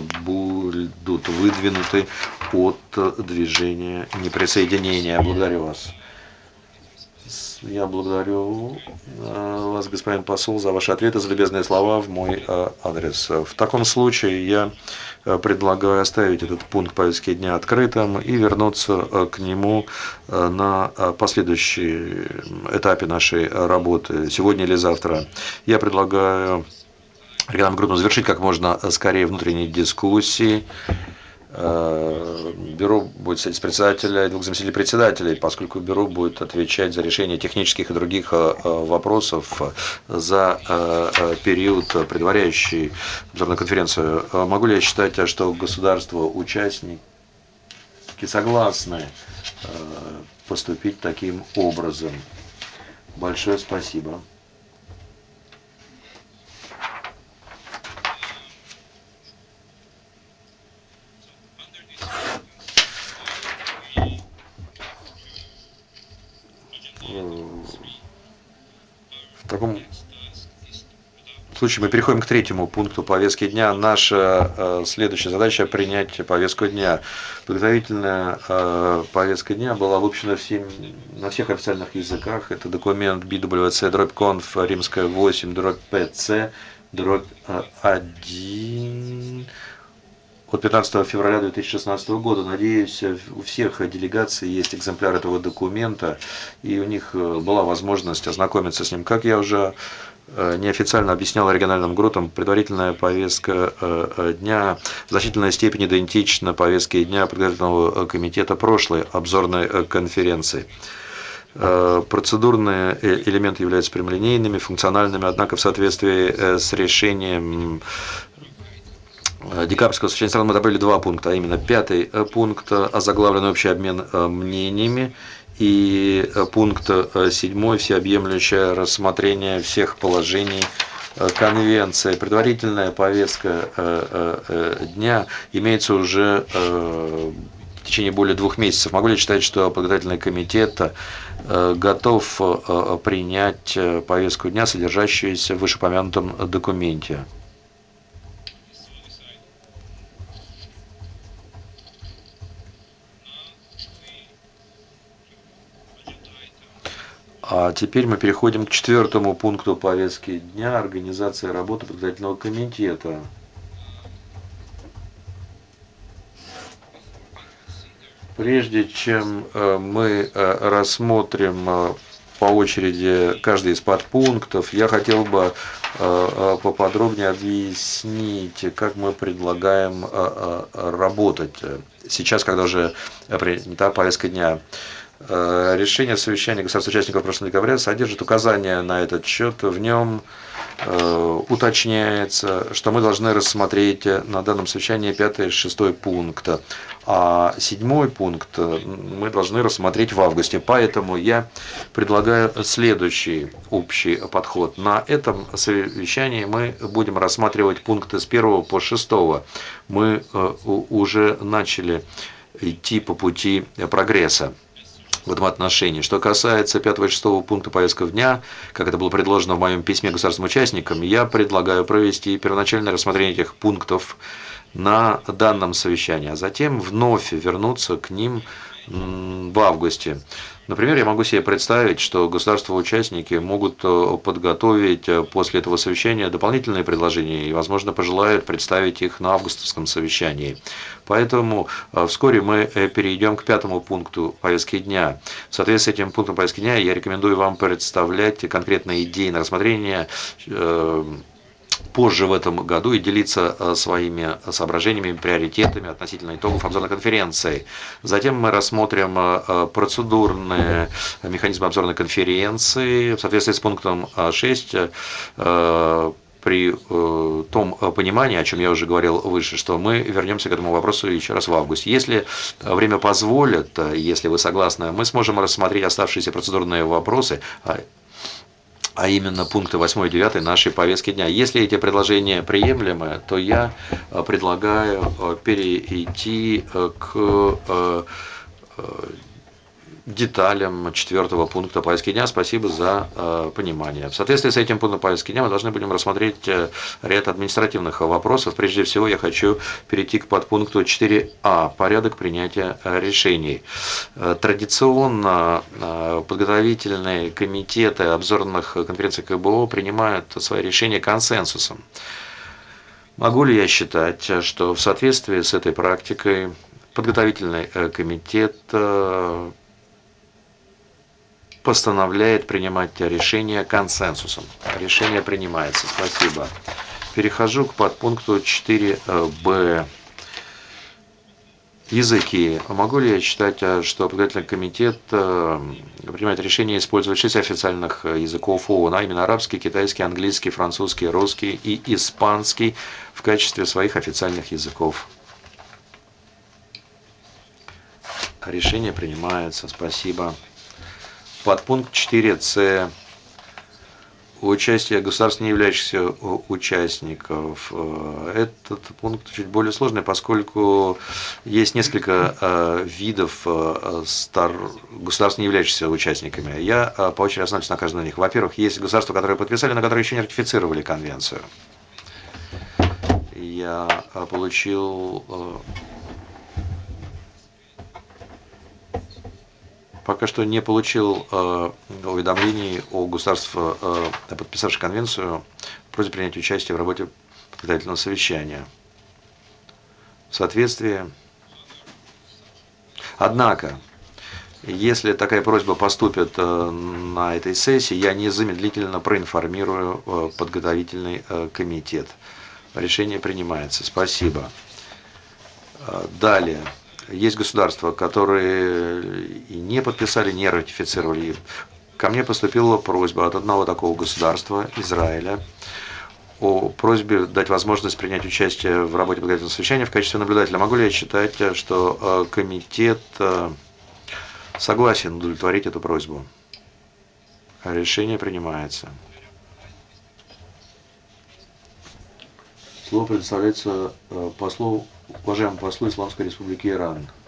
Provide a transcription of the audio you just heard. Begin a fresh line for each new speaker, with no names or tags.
будут выдвинуты от движения неприсоединения. Благодарю вас. Я благодарю вас, господин посол, за ваши ответы, за любезные слова в мой адрес. В таком случае я предлагаю оставить этот пункт повестки дня открытым и вернуться к нему на последующем этапе нашей работы, сегодня или завтра. Я предлагаю региональным группам завершить как можно скорее внутренние дискуссии. Бюро будет состоять из председателя и двух заместителей председателей, поскольку бюро будет отвечать за решение технических и других вопросов за период, предваряющий обзорную конференцию. Могу ли я считать, что государства-участники согласны поступить таким образом? Большое спасибо. В таком случае мы переходим к третьему пункту повестки дня. Наша следующая задача – принять повестку дня. Подготовительная повестка дня была выпущена на всех официальных языках. Это документ BWC-Conf римская 8-PC-1 от 15 февраля 2016 года. Надеюсь, у всех делегаций есть экземпляр этого документа, и у них была возможность ознакомиться с ним. Как я уже неофициально объяснял региональным группам, предварительная повестка дня в значительной степени идентична повестке дня подготовительного комитета прошлой обзорной конференции. Процедурные элементы являются прямолинейными, функциональными, однако в соответствии с решением декабрьского совещания стран мы добавили два пункта, а именно пятый пункт озаглавленный общий обмен мнениями и пункт 7 всеобъемлющее рассмотрение всех положений конвенции. Предварительная повестка дня имеется уже в течение более 2 месяцев. Могу ли считать, что подготовительный комитет готов принять повестку дня, содержащуюся в вышеупомянутом документе? А теперь мы переходим к четвертому пункту повестки дня – организация работы подготовительного комитета. Прежде чем мы рассмотрим по очереди каждый из подпунктов, я хотел бы поподробнее объяснить, как мы предлагаем работать сейчас, когда уже принята повестка дня. Решение совещания государств-участников прошлого декабря содержит указания на этот счет. В нем уточняется, что мы должны рассмотреть на данном совещании 5 и 6 пункт, а 7 пункт мы должны рассмотреть в августе. Поэтому я предлагаю следующий общий подход. На этом совещании мы будем рассматривать пункты с 1 по 6. Мы уже начали идти по пути прогресса в этом отношении. Что касается 5 и 6 пункта повестки дня, как это было предложено в моем письме государственным участникам, я предлагаю провести первоначальное рассмотрение этих пунктов на данном совещании, а затем вновь вернуться к ним в августе. Например, я могу себе представить, что государства-участники могут подготовить после этого совещания дополнительные предложения и, возможно, пожелают представить их на августовском совещании. Поэтому вскоре мы перейдем к 5 пункту повестки дня. В соответствии с этим пунктом повестки дня я рекомендую вам представлять конкретные идеи на рассмотрение позже в этом году и делиться своими соображениями, приоритетами относительно итогов обзорной конференции. Затем мы рассмотрим процедурные механизмы обзорной конференции в соответствии с пунктом 6 при том понимании, о чем я уже говорил выше, что мы вернемся к этому вопросу еще раз в августе. Если время позволит, если вы согласны, мы сможем рассмотреть оставшиеся процедурные вопросы, а именно пункты 8 и 9 нашей повестки дня. Если эти предложения приемлемы, то я предлагаю перейти к деталям четвертого пункта повестки дня. Спасибо за понимание. В соответствии с этим пунктом повестки дня мы должны будем рассмотреть ряд административных вопросов. Прежде всего я хочу перейти к подпункту 4а. Порядок принятия решений. Традиционно подготовительные комитеты обзорных конференций КБО принимают свои решения консенсусом. Могу ли я считать, что в соответствии с этой практикой подготовительный комитет постановляет принимать решение консенсусом? Решение принимается. Спасибо. Перехожу к подпункту 4б. Языки. Могу ли я считать, что подготовительный комитет принимает решение использовать 6 официальных языков ООН, а именно арабский, китайский, английский, французский, русский и испанский в качестве своих официальных языков? Решение принимается. Спасибо. Подпункт 4С. Участие государств, не являющихся участников. Этот пункт чуть более сложный, поскольку есть несколько видов государств, не являющихся участниками. Я по очереди остановлюсь на каждом из них. Во-первых, есть государства, которые подписали, но которые еще не ратифицировали конвенцию. Я получил пока что не получил уведомлений о государствах, подписавших конвенцию, в просьбе принять участие в работе подготовительного совещания. В соответствии. Однако, если такая просьба поступит на этой сессии, я незамедлительно проинформирую подготовительный комитет. Решение принимается. Спасибо. Далее. Есть государства, которые и не подписали, не ратифицировали. Ко мне поступила просьба от одного такого государства, Израиля, о просьбе дать возможность принять участие в работе подготовительного совещания в качестве наблюдателя. Могу ли я считать, что комитет согласен удовлетворить эту просьбу? Решение принимается. Слово предоставляется уважаемому послу Исламской Республики Иран.